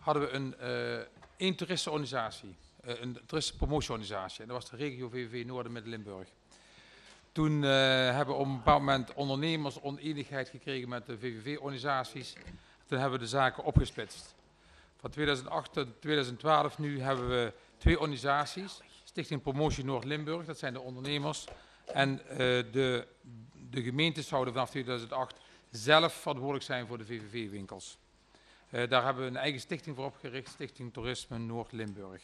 hadden we één toeristenorganisatie, een toeristenpromotieorganisatie. En dat was de regio VVV Noorden Midden-Limburg. Toen hebben we op een bepaald moment ondernemers oneenigheid gekregen met de VVV-organisaties. Toen hebben we de zaken opgesplitst. Van 2008 tot 2012 nu hebben we 2 organisaties. Stichting Promotie Noord-Limburg, dat zijn de ondernemers. En de gemeentes zouden vanaf 2008 zelf verantwoordelijk zijn voor de VVV-winkels. Daar hebben we een eigen stichting voor opgericht, Stichting Toerisme Noord-Limburg.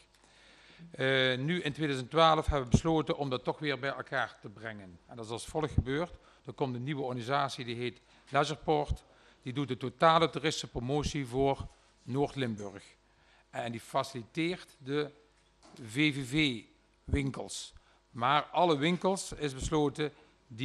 Nu in 2012 hebben we besloten om dat toch weer bij elkaar te brengen. En dat is als volgt gebeurd. Er komt een nieuwe organisatie, die heet Leisurepoort. Die doet de totale toeristenpromotie voor Noord-Limburg. En die faciliteert de VVV-winkels. Maar alle winkels is besloten,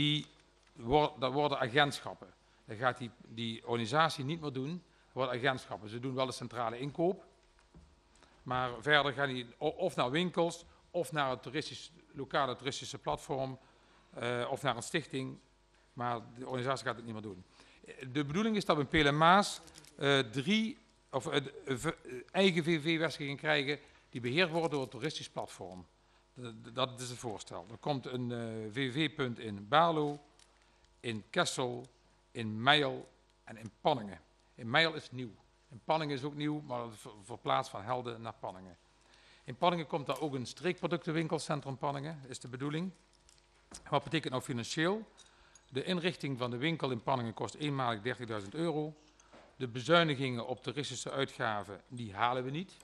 dat worden agentschappen. Dat gaat die organisatie niet meer doen, dat worden agentschappen. Ze doen wel de centrale inkoop. Maar verder gaan die of naar winkels, of naar een lokale toeristische platform, of naar een stichting. Maar de organisatie gaat het niet meer doen. De bedoeling is dat we in Peel en Maas 3 eigen VVV-vestigingen krijgen die beheerd worden door een toeristisch platform. Dat is het voorstel. Er komt een VVV-punt in Baarlo, in Kessel, in Meijel en in Panningen. In Meijel is het nieuw. In Panningen is ook nieuw, maar verplaatst van Helden naar Panningen. In Panningen komt daar ook een streekproductenwinkelcentrum Panningen, is de bedoeling. Wat betekent nou financieel? De inrichting van de winkel in Panningen kost eenmalig €30.000. De bezuinigingen op toeristische uitgaven, die halen we niet.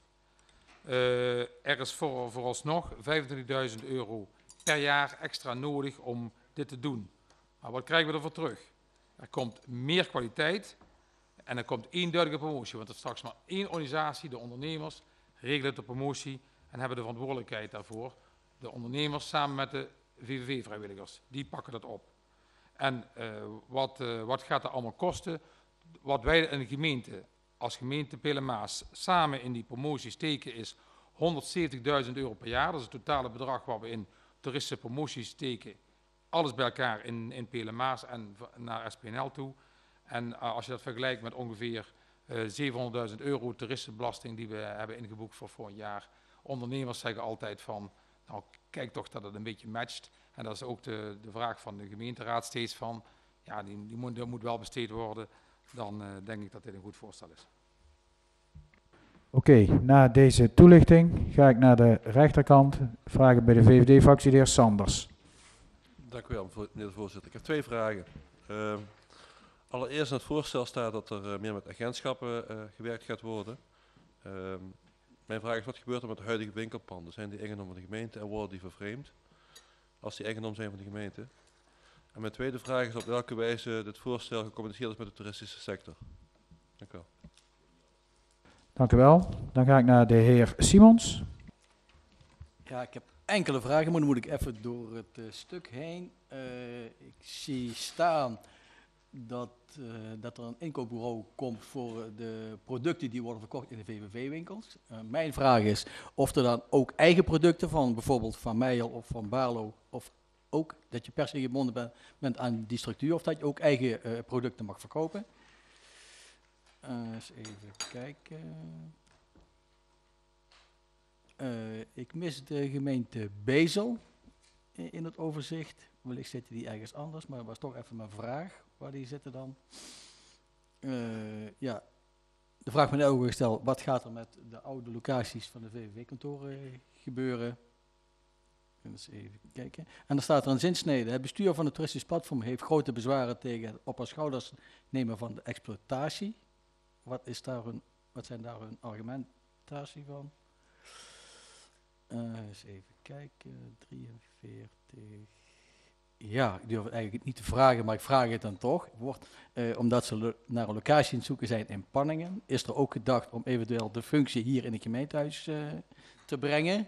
Er is vooralsnog €25.000 per jaar extra nodig om dit te doen. Maar wat krijgen we ervoor terug? Er komt meer kwaliteit en er komt eenduidige promotie. Want er is straks maar 1 organisatie, de ondernemers, regelen de promotie en hebben de verantwoordelijkheid daarvoor. De ondernemers samen met de VVV-vrijwilligers, die pakken dat op. En wat gaat er allemaal kosten? Wat wij in de gemeente, als gemeente Peel en Maas, samen in die promotie steken is €170.000 per jaar. Dat is het totale bedrag wat we in toeristische promoties steken. Alles bij elkaar in Peel en Maas en naar SPNL toe. En als je dat vergelijkt met ongeveer €700.000 toeristenbelasting die we hebben ingeboekt voor vorig jaar. Ondernemers zeggen altijd van, nou kijk toch dat het een beetje matcht. En dat is ook de vraag van de gemeenteraad steeds van, ja, die moet wel besteed worden. Dan denk ik dat dit een goed voorstel is. Oké, na deze toelichting ga ik naar de rechterkant. Vragen bij de VVD-fractie, de heer Sanders. Dank u wel, meneer de voorzitter. Ik heb 2 vragen. Allereerst in het voorstel staat dat er meer met agentschappen gewerkt gaat worden. Mijn vraag is, wat gebeurt er met de huidige winkelpanden? Zijn die eigendom van de gemeente en worden die vervreemd? Als die eigendom zijn van de gemeente. En mijn tweede vraag is op welke wijze dit voorstel gecommuniceerd is met de toeristische sector. Dank u wel. Dank u wel. Dan ga ik naar de heer Simons. Ja, ik heb enkele vragen, maar dan moet ik even door het stuk heen. Ik zie staan dat er een inkoopbureau komt voor de producten die worden verkocht in de VVV-winkels. Mijn vraag is of er dan ook eigen producten van bijvoorbeeld Van Meijel of van Baarlo, of ook dat je per se gebonden bent aan die structuur, of dat je ook eigen producten mag verkopen. Eens even kijken. Ik mis de gemeente Bezel in het overzicht. Wellicht zitten die ergens anders, maar dat was toch even mijn vraag. Waar die zitten dan? Ja, de vraag werd ook gesteld, wat gaat er met de oude locaties van de VVV-kantoren gebeuren? Eens even kijken. En dan staat er een zinsnede. Het bestuur van het toeristisch platform heeft grote bezwaren tegen het op haar schouders nemen van de exploitatie. Wat zijn daar hun argumentatie van? Eens even kijken. 43. Ja, ik durf het eigenlijk niet te vragen, maar ik vraag het dan toch. Omdat ze naar een locatie aan het zoeken zijn in Panningen, is er ook gedacht om eventueel de functie hier in het gemeentehuis te brengen.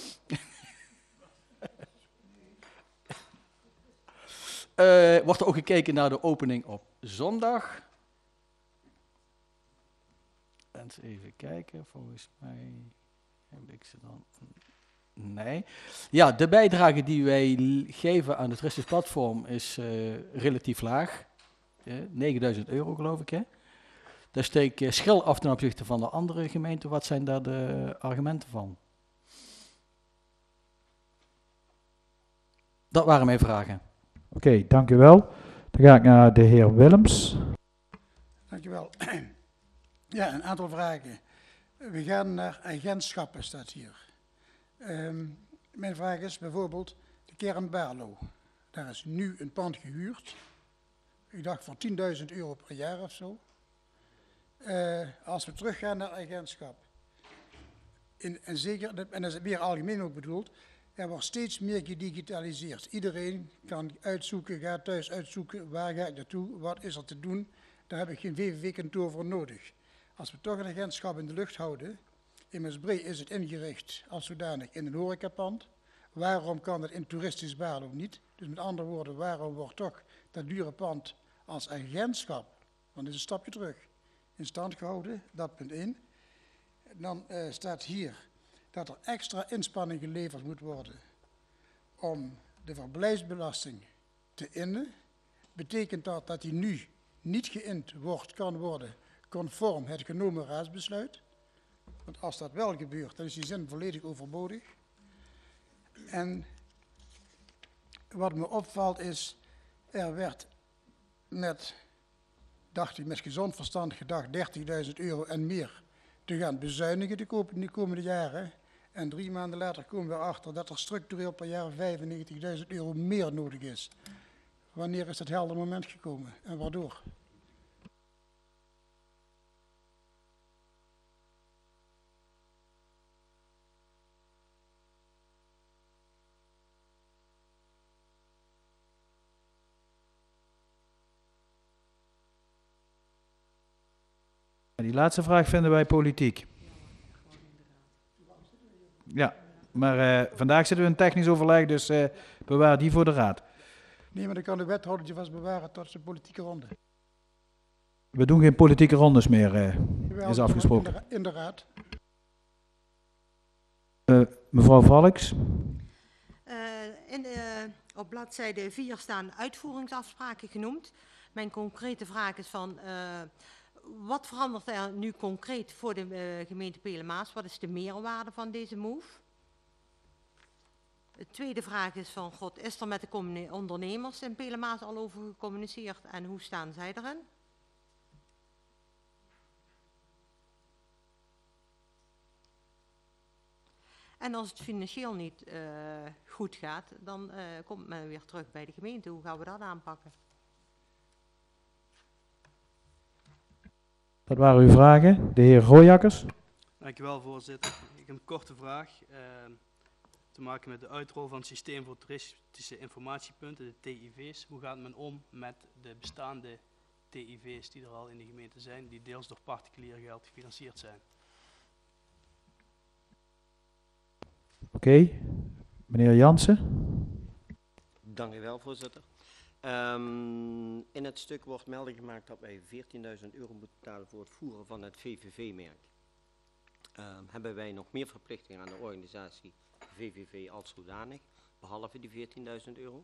Wordt er ook gekeken naar de opening op zondag? Eens even kijken, volgens mij heb ik ze dan. Nee. Ja, de bijdrage die wij geven aan het toeristisch platform is relatief laag. €9.000 geloof ik. Hè? Daar steek ik schil af ten opzichte van de andere gemeenten. Wat zijn daar de argumenten van? Dat waren mijn vragen. Oké, dank u wel. Dan ga ik naar de heer Willems. Dankjewel. Ja, een aantal vragen. We gaan naar agentschappen, staat hier. Mijn vraag is bijvoorbeeld de kern Baarlo. Daar is nu een pand gehuurd. Ik dacht voor €10.000 per jaar of zo. Als we teruggaan naar agentschap. En zeker, en dat is weer algemeen ook bedoeld, er wordt steeds meer gedigitaliseerd. Iedereen kan uitzoeken, gaat thuis uitzoeken, waar ga ik naartoe, wat is er te doen. Daar heb ik geen VVV-kantoor voor nodig. Als we toch een agentschap in de lucht houden, in Maasbree is het ingericht als zodanig in een horecapand. Waarom kan het in toeristisch Baarlo niet? Dus met andere woorden, waarom wordt toch dat dure pand als agentschap, want dit is een stapje terug, in stand gehouden? Dat punt 1. Dan staat hier dat er extra inspanning geleverd moet worden om de verblijfsbelasting te innen. Betekent dat dat die nu niet geïnd kan worden conform het genomen raadsbesluit? Want als dat wel gebeurt, dan is die zin volledig overbodig. En wat me opvalt is, er werd met gezond verstand gedacht €30.000 en meer te gaan bezuinigen de komende jaren. En 3 maanden later komen we erachter dat er structureel per jaar €95.000 meer nodig is. Wanneer is dat helder moment gekomen en waardoor? Die laatste vraag vinden wij politiek. Ja, maar vandaag zitten we in technisch overleg, dus bewaar die voor de raad. Nee, maar dan kan de wethouder je vast bewaren tot zijn politieke ronde. We doen geen politieke rondes meer, Jawel, is afgesproken. in de raad. Mevrouw Valks. Op bladzijde 4 staan uitvoeringsafspraken genoemd. Mijn concrete vraag is van, wat verandert er nu concreet voor de gemeente Pelemaas? Wat is de meerwaarde van deze move? De tweede vraag is van, is er met de ondernemers in Pelemaas al over gecommuniceerd en hoe staan zij erin? En als het financieel niet goed gaat, dan komt men weer terug bij de gemeente. Hoe gaan we dat aanpakken? Dat waren uw vragen. De heer Rooijakkers. Dankjewel, voorzitter. Ik heb een korte vraag. Te maken met de uitrol van het systeem voor toeristische informatiepunten, de TIV's. Hoe gaat men om met de bestaande TIV's die er al in de gemeente zijn, die deels door particulier geld gefinancierd zijn? Oké. Meneer Jansen. Dank u wel, voorzitter. In het stuk wordt melding gemaakt dat wij €14.000 moeten betalen voor het voeren van het VVV-merk. Hebben wij nog meer verplichtingen aan de organisatie VVV als zodanig, behalve die €14.000?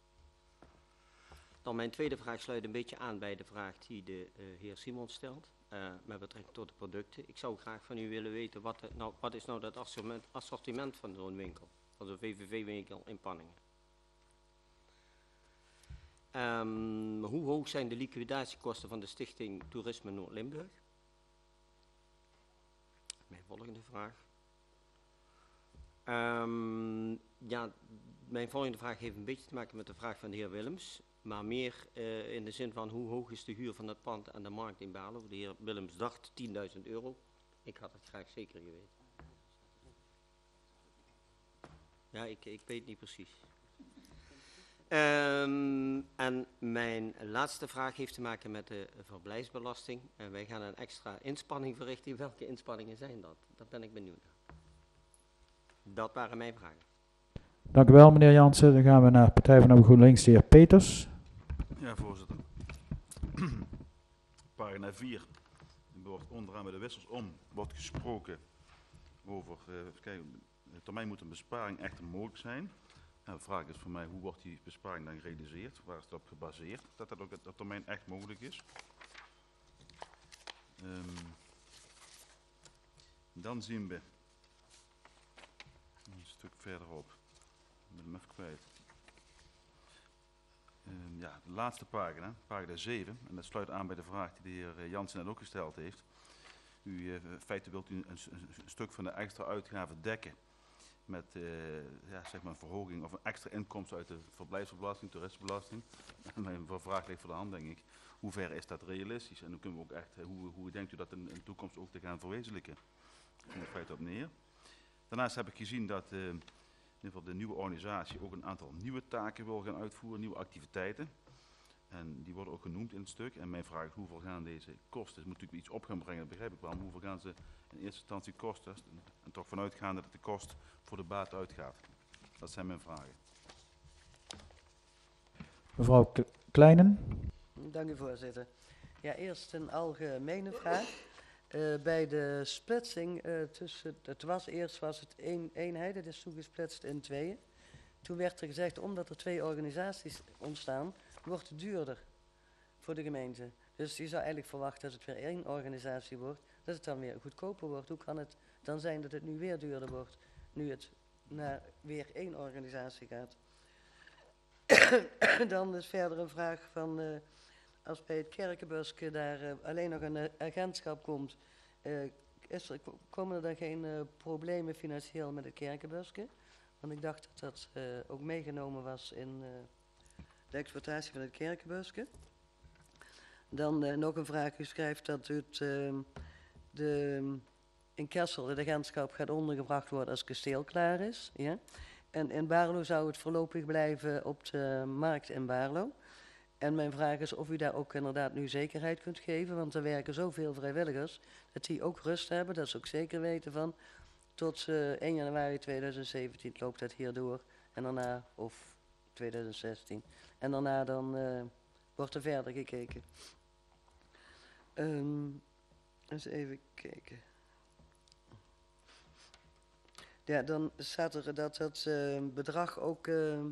Dan mijn tweede vraag sluit een beetje aan bij de vraag die de heer Simons stelt, met betrekking tot de producten. Ik zou graag van u willen weten, wat is nou dat assortiment van zo'n winkel, van zo'n VVV-winkel in Panningen? Hoe hoog zijn de liquidatiekosten van de Stichting Toerisme Noord-Limburg? Mijn volgende vraag. Mijn volgende vraag heeft een beetje te maken met de vraag van de heer Willems. Maar meer in de zin van hoe hoog is de huur van het pand aan de markt in Baarlo? De heer Willems dacht €10.000. Ik had het graag zeker geweten. Ja, ik weet niet precies. En mijn laatste vraag heeft te maken met de verblijfsbelasting. Wij gaan een extra inspanning verrichten. Welke inspanningen zijn dat? Dat ben ik benieuwd naar. Dat waren mijn vragen. Dank u wel, meneer Jansen. Dan gaan we naar Partij van de GroenLinks, de heer Peters. Ja, voorzitter. Pagina 4. Er wordt onderaan bij de wissels wordt gesproken over, de termijn moet een besparing echter mogelijk zijn. Nou, de vraag is voor mij, hoe wordt die besparing dan gerealiseerd? Waar is dat op gebaseerd? Dat ook op termijn echt mogelijk is. Dan zien we een stuk verderop. Ik ben hem even kwijt. Ja, de laatste pagina, pagina 7. En dat sluit aan bij de vraag die de heer Jansen net ook gesteld heeft. In feite wilt u een stuk van de extra uitgaven dekken met ja, zeg maar een verhoging of een extra inkomsten uit de verblijfsbelasting, toeristenbelasting. En mijn vraag ligt voor de hand, denk ik. Hoe ver is dat realistisch? En dan kunnen we ook echt, hoe denkt u dat in de toekomst ook te gaan verwezenlijken? Komt in feite op neer. Daarnaast heb ik gezien dat in ieder geval de nieuwe organisatie ook een aantal nieuwe taken wil gaan uitvoeren, nieuwe activiteiten. En die worden ook genoemd in het stuk. En mijn vraag is, hoeveel gaan deze kosten? Dus moet natuurlijk iets op gaan brengen, dat begrijp ik wel. Maar hoeveel gaan ze in eerste instantie kosten? En toch vanuitgaande dat de kost voor de baat uitgaat. Dat zijn mijn vragen. Mevrouw Kleinen. Dank u, voorzitter. Ja, eerst een algemene vraag. Bij de splitsing tussen, eerst was het één eenheid, het is toegesplitst in tweeën. Toen werd er gezegd, omdat er 2 organisaties ontstaan, wordt het duurder voor de gemeente. Dus je zou eigenlijk verwachten dat het weer 1 organisatie wordt, dat het dan weer goedkoper wordt. Hoe kan het dan zijn dat het nu weer duurder wordt, nu het naar weer 1 organisatie gaat? Dan is verder een vraag van, als bij het Kerkenbusje daar alleen nog een agentschap komt, komen er dan geen problemen financieel met het Kerkenbusje? Want ik dacht dat dat ook meegenomen was in de exploitatie van het Kerkenbusje. Dan nog een vraag. U schrijft dat het in Kessel het agentschap gaat ondergebracht worden als kasteel klaar is. Ja? En in Baarlo zou het voorlopig blijven op de markt in Baarlo. En mijn vraag is of u daar ook inderdaad nu zekerheid kunt geven. Want er werken zoveel vrijwilligers dat die ook rust hebben. Dat ze ook zeker weten van tot 1 januari 2017 loopt dat hier door. En daarna, of 2016. En daarna dan wordt er verder gekeken. Eens even kijken. Ja, dan staat er dat het bedrag ook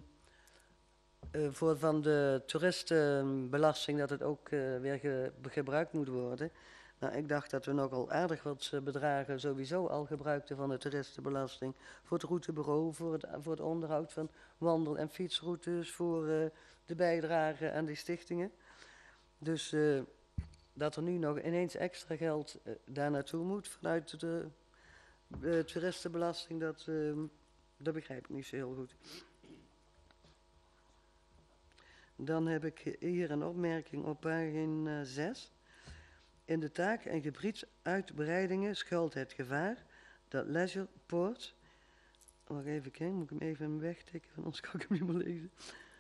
voor van de toeristenbelasting, dat het ook weer gebruikt moet worden. Nou, ik dacht dat we nogal aardig wat bedragen sowieso al gebruikten van de toeristenbelasting. Voor het routebureau, voor het onderhoud van wandel- en fietsroutes, voor de bijdrage aan die stichtingen. Dus dat er nu nog ineens extra geld daar naartoe moet vanuit de toeristenbelasting, dat begrijp ik niet zo heel goed. Dan heb ik hier een opmerking op pagina 6. In de taak- en gebiedsuitbreidingen schuilt het gevaar dat Leisurepoort, wacht even kijken, moet ik hem even wegtikken, anders kan ik hem niet meer lezen.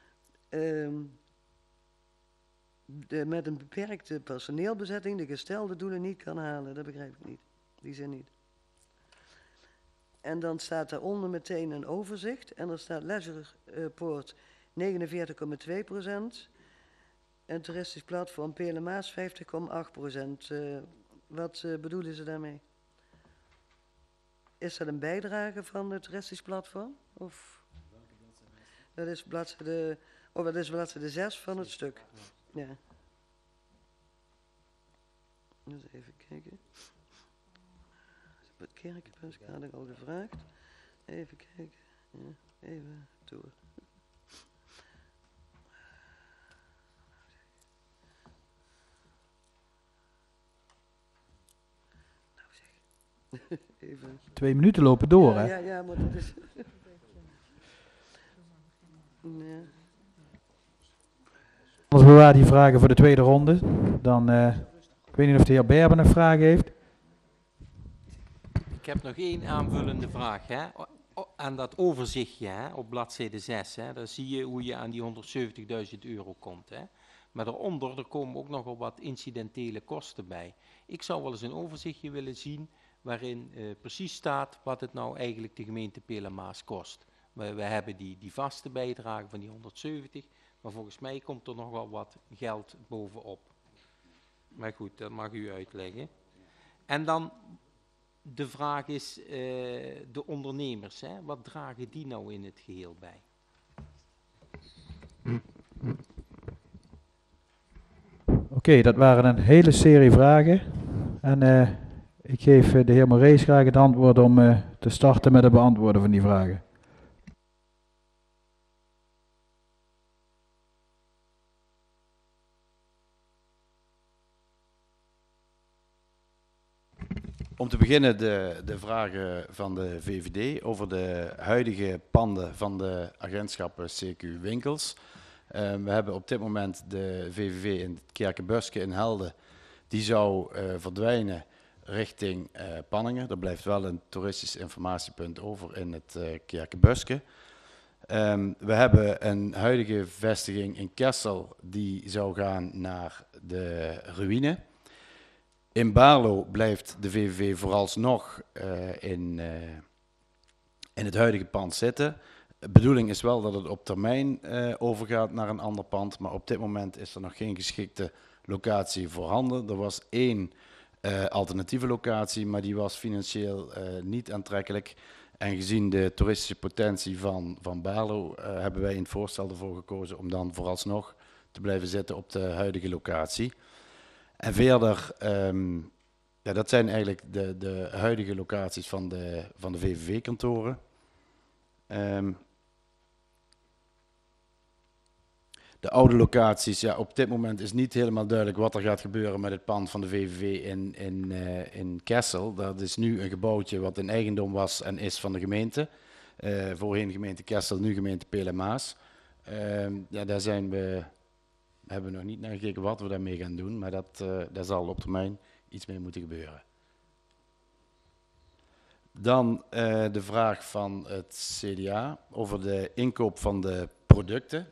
Met een beperkte personeelbezetting de gestelde doelen niet kan halen. Dat begrijp ik niet, die zin niet. En dan staat daaronder meteen een overzicht en er staat Leisurepoort 49,2%. En toeristisch platform Pelemaas 50,8%. Wat bedoelen ze daarmee? Is dat een bijdrage van het toeristisch platform? Of? Dat is bladzijde 6 van het stuk. Ja. Dus even kijken. Het Kerkenbus had ik al gevraagd. Even kijken. Ja, even door. Even. 2 minuten lopen door, ja, hè? Ja, maar dat is... ja. Anders bewaar die vragen voor de tweede ronde. Dan, ik weet niet of de heer Berben een vraag heeft. Ik heb nog 1 aanvullende vraag. Hè? Aan dat overzichtje, hè, op bladzijde 6, hè, daar zie je hoe je aan die €170.000 komt. Hè? Maar daaronder er komen ook nogal wat incidentele kosten bij. Ik zou wel eens een overzichtje willen zien waarin precies staat wat het nou eigenlijk de gemeente Pelemaas kost. We hebben die vaste bijdrage van die 170, maar volgens mij komt er nog wel wat geld bovenop. Maar goed, dat mag u uitleggen. En dan de vraag is, de ondernemers, hè, wat dragen die nou in het geheel bij? Oké, dat waren een hele serie vragen. En ik geef de heer Moraes graag het antwoord om te starten met het beantwoorden van die vragen. Om te beginnen de vragen van de VVD over de huidige panden van de agentschappen CQ Winkels. We hebben op dit moment de VVV in Kerkenbuske in Helden. Die zou verdwijnen richting Panningen. Er blijft wel een toeristisch informatiepunt over in het Kerkenbuske. We hebben een huidige vestiging in Kessel die zou gaan naar de ruïne. In Baarlo blijft de VVV vooralsnog in het huidige pand zitten. De bedoeling is wel dat het op termijn overgaat naar een ander pand, maar op dit moment is er nog geen geschikte locatie voorhanden. Er was één alternatieve locatie, maar die was financieel niet aantrekkelijk. En gezien de toeristische potentie van Baarlo hebben wij in het voorstel ervoor gekozen om dan vooralsnog te blijven zitten op de huidige locatie. En verder, ja, dat zijn eigenlijk de huidige locaties van de VVV-kantoren. De oude locaties, ja, op dit moment is niet helemaal duidelijk wat er gaat gebeuren met het pand van de VVV in Kessel. Dat is nu een gebouwtje wat in eigendom was en is van de gemeente. Voorheen gemeente Kessel, nu gemeente Peel en Maas. Ja, daar hebben we nog niet naar gekeken wat we daarmee gaan doen, maar daar zal op termijn iets mee moeten gebeuren. Dan de vraag van het CDA over de inkoop van de producten.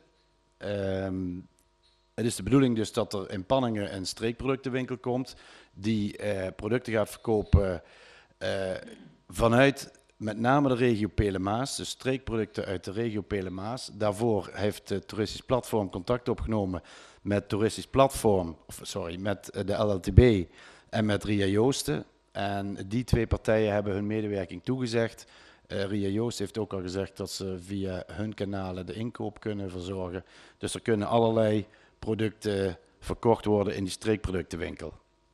Het is de bedoeling dus dat er in Panningen een streekproductenwinkel komt die producten gaat verkopen vanuit met name de regio Peel en Maas, dus streekproducten uit de regio Peel en Maas. Daarvoor heeft het toeristisch platform contact opgenomen met toeristisch platform, met de LLTB en met Ria Joosten. En die twee partijen hebben hun medewerking toegezegd. Ria Joost heeft ook al gezegd dat ze via hun kanalen de inkoop kunnen verzorgen. Dus er kunnen allerlei producten verkocht worden in die streekproductenwinkel.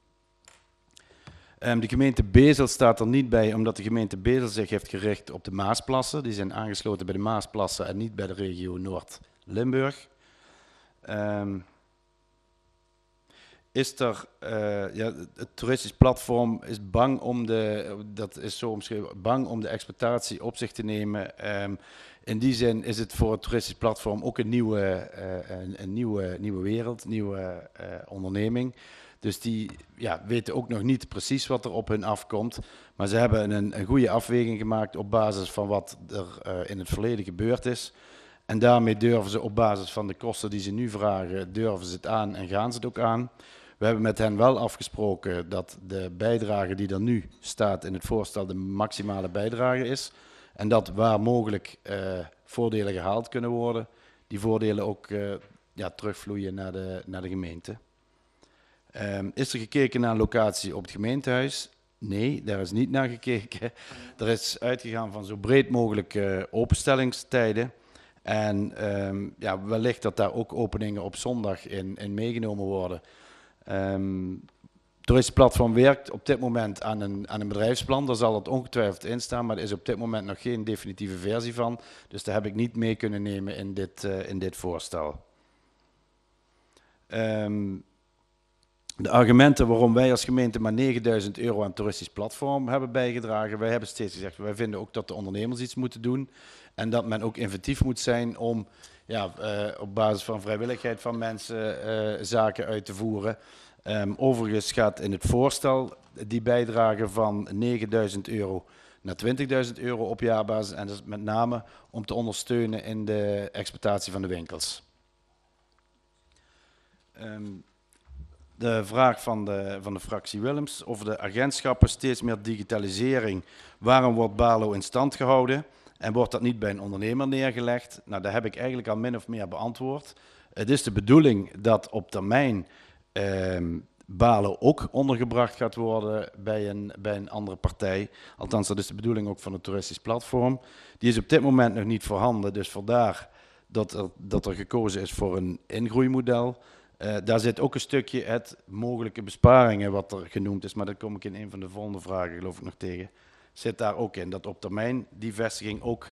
De gemeente Bezel staat er niet bij, omdat de gemeente Bezel zich heeft gericht op de Maasplassen. Die zijn aangesloten bij de Maasplassen en niet bij de regio Noord-Limburg. Het toeristisch platform is bang om bang om de exploitatie op zich te nemen. In die zin is het voor het toeristisch platform ook een nieuwe wereld, nieuwe onderneming. Dus die weten ook nog niet precies wat er op hun afkomt. Maar ze hebben een goede afweging gemaakt op basis van wat er in het verleden gebeurd is. En daarmee durven ze op basis van de kosten die ze nu vragen, durven ze het aan en gaan ze het ook aan. We hebben met hen wel afgesproken dat de bijdrage die er nu staat in het voorstel de maximale bijdrage is. En dat waar mogelijk voordelen gehaald kunnen worden, die voordelen ook terugvloeien naar de gemeente. Is er gekeken naar een locatie op het gemeentehuis? Nee, daar is niet naar gekeken. Er is uitgegaan van zo breed mogelijk openstellingstijden. En wellicht dat daar ook openingen op zondag in meegenomen worden. Het toeristisch platform werkt op dit moment aan een bedrijfsplan. Daar zal het ongetwijfeld in staan, maar er is op dit moment nog geen definitieve versie van. Dus daar heb ik niet mee kunnen nemen in dit voorstel. De argumenten waarom wij als gemeente maar €9.000 aan het toeristisch platform hebben bijgedragen. Wij hebben steeds gezegd, wij vinden ook dat de ondernemers iets moeten doen. En dat men ook inventief moet zijn om op basis van vrijwilligheid van mensen zaken uit te voeren. Overigens gaat in het voorstel die bijdrage van €9.000 naar €20.000 op jaarbasis. En dat is met name om te ondersteunen in de exploitatie van de winkels. De vraag van de fractie Willems over de agentschappen, steeds meer digitalisering. Waarom wordt Baarlo in stand gehouden en wordt dat niet bij een ondernemer neergelegd? Nou, daar heb ik eigenlijk al min of meer beantwoord. Het is de bedoeling dat op termijn Baarlo ook ondergebracht gaat worden bij een andere partij. Althans, dat is de bedoeling ook van het toeristisch platform. Die is op dit moment nog niet voorhanden, dus vandaar dat er gekozen is voor een ingroeimodel. Daar zit ook een stukje het mogelijke besparingen wat er genoemd is, maar dat kom ik in een van de volgende vragen geloof ik nog tegen. Zit daar ook in dat op termijn die vestiging ook